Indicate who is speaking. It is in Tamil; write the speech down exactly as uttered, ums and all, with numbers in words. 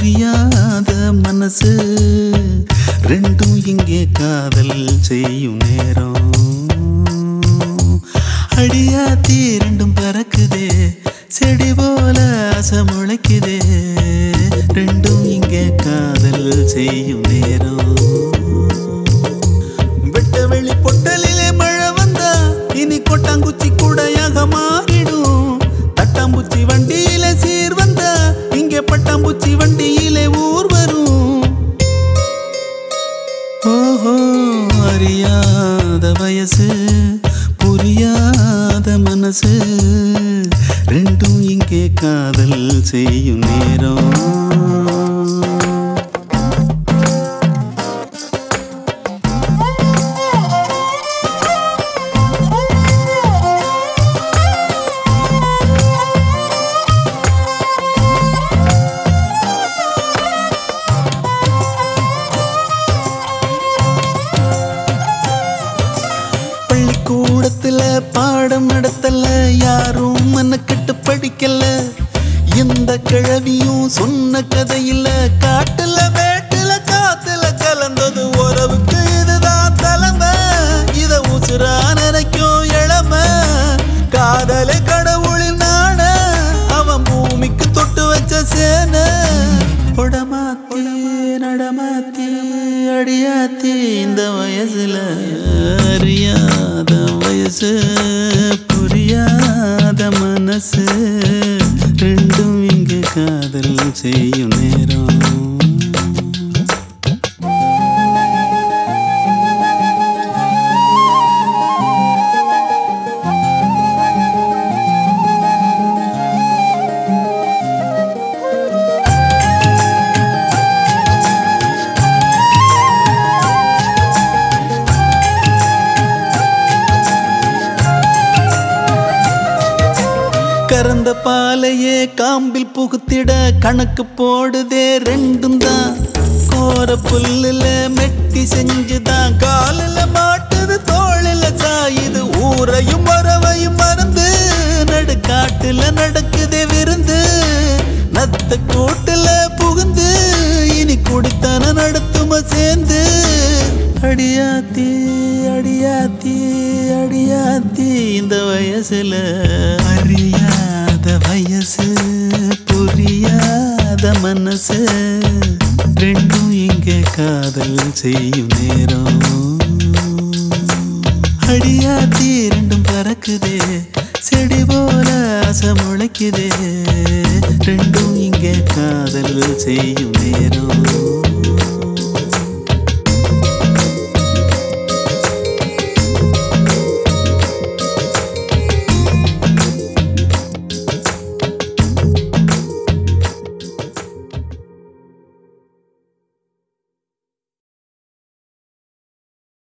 Speaker 1: புரியாத மனசு ரெண்டும் இங்கே காதல் செய்யும் நேரம். அடியாத்தி ரெண்டும் பறக்குதே செடி போல ஆசை முளைக்குதே ரெண்டும் இங்கே காதல் செய்யும் நேரம். வெட்ட வெளி பொட்டலிலே மழை வந்தா இனி கொட்டாங்குச்சி கூடையாக மாறிடும். தட்டாம்பூச்சி வண்டியிலே சீர் வந்தா இங்கே பட்டாம்பூச்சி வண்டியிலே ஊர் வரும். ஓஹோ அறியாத வயசு புரியாத மனசு ரெண்டும் இங்கே காதல் செய்யும் நேரம். கூடத்துல பாடம் நடத்தல யாரும் மனக்கட்டு படிக்கல. எந்த கிழவியும் சொன்ன கதையில காட்டுல மேட்டுல காத்துல கலந்தது உறவுக்கு இதுதான் தலைமை. இத உசுரா நினைக்கும் இளமை காதலை கடவுளின் நாண அவன் பூமிக்கு தொட்டு வச்ச சேன. உடமாத்தி நடமாத்தி அடியாத்தி இந்த வயசுல அறியாத வயசு புரியாத மனசு ரெண்டும் இங்கு காதல் செய்யும் நேரம். கறந்த பாலையே காம்பில் புகுத்திட கணக்கு போடுதே ரெண்டும் தான். கோர புல்லுல மெட்டி செஞ்சுதான் காலில் மாட்டுது தோளில் சாயுது. ஊரையும் வரவையும் மறந்து நடுக்காட்டுல நடக்குதே விருந்து. நத்த கூட்டுல புகுந்து இனி குடித்தன நடத்தும சேர்ந்து. அடியாத்தி அடியாத்தி அடியாத்தி இந்த வயசுல அறியாத வயசு புரியாத மனசு ரெண்டும் இங்கே காதல் செய்யும் நேரம். அடியாத்தி ரெண்டும் பறக்குதே செடி போல ஆசை முளைக்குதே ரெண்டும் இங்கே காதல் செய்யும் நேரம்.